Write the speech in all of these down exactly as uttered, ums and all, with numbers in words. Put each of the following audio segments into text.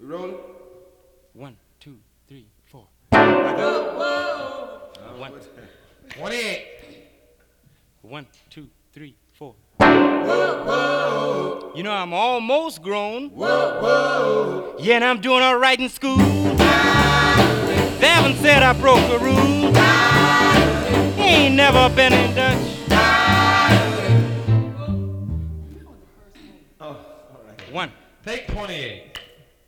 rolling? One, two, three, four. Whoa, whoa. One. twenty-eight. One, two, three, four. Whoa, whoa. You know, I'm almost grown. Whoa, whoa. Yeah, and I'm doing all right in school. They haven't said I broke the rule. Ain't never been in Dutch. Oh, all right. One. Take twenty-eight.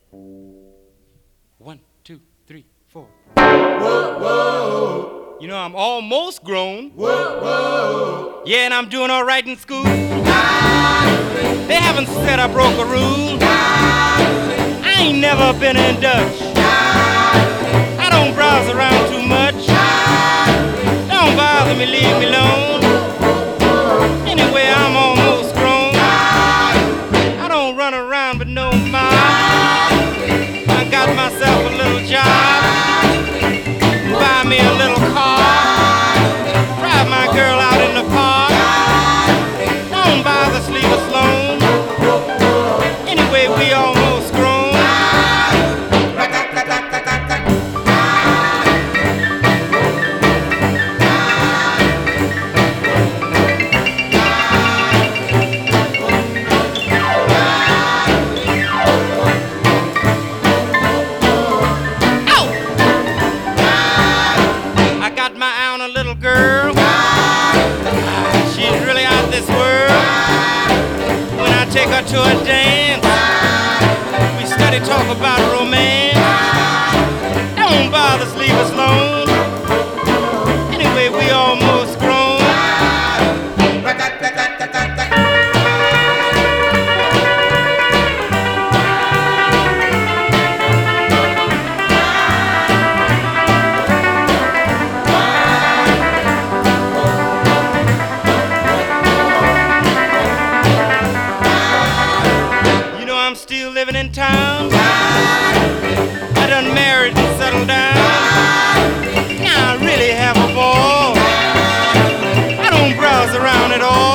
One, two, three, four. Whoa, whoa. You know, I'm almost grown. Whoa, whoa. Yeah, and I'm doing all right in school. They haven't said I broke a rule. I ain't never been in Dutch. I don't browse around too much. Don't bother me, leave me alone. Anyway, I'm almost grown. I don't run around with no mom. I got myself a little job. Buy me a little car. Drive my girl out in the park. Don't bother, leave us alone. Anyway, we almost grown. Take her to a dance. We study, talk about romance. Don't bother, leave us alone. Anyway, we almost grown. Living in town, I done married and settled down. Now I really have a ball. I don't browse around at all.